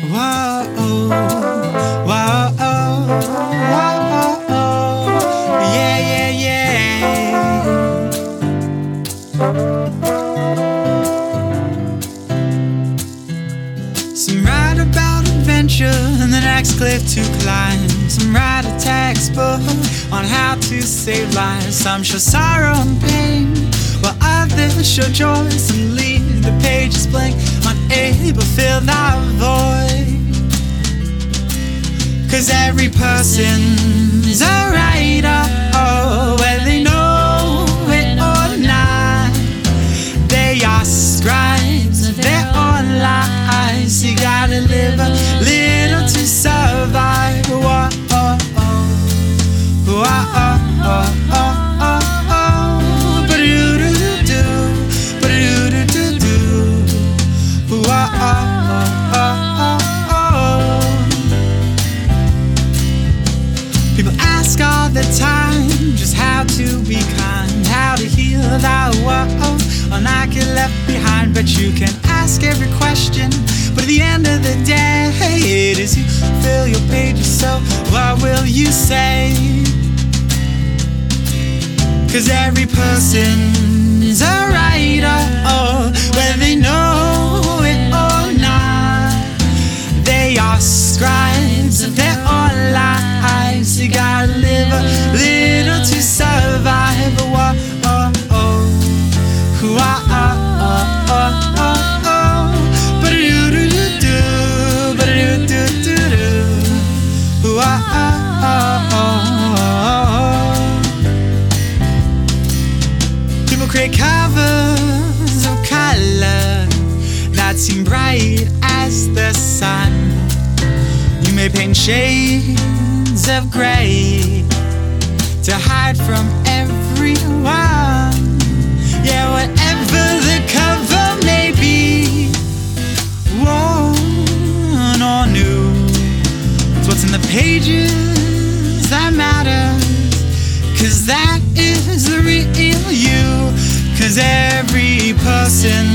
Whoa, whoa, whoa, yeah, yeah, yeah. Some write about adventure and the next cliff to climb. Some write a textbook on how to save lives. Some show sorrow and pain, while others show joy. Some leave the pages blank, unable to fill that void. 'Cause every person's a writer, oh, whether they know it or not. They are scribes of their own lives. You gotta live a little to survive. Whoa, oh, oh, whoa, oh, oh, oh, oh, oh. Ba-do-do-do-do, ba-do-do-do-do. Whoa, oh, oh, oh, oh. People ask all the time just how to be kind, how to heal that world unlike it left behind. But you can ask every question, but at the end of the day, it is you fill your pages, so what will you say? 'Cause every person is a writer, oh, whether they know it or not. They are scribes of their own lives. You gotta live a little to survive. Whoa, oh, oh, whoa, oh, oh, oh, oh, oh. Ba-do-do-do-do, ba-do-do-do-do. Whoa, oh, oh, oh, oh. People create covers of color that seem bright as the sun. You may paint shades of gray to hide from everyone. Yeah, whatever the cover may be, worn or new, it's what's in the pages that matters. 'Cause that is the real you. 'Cause every person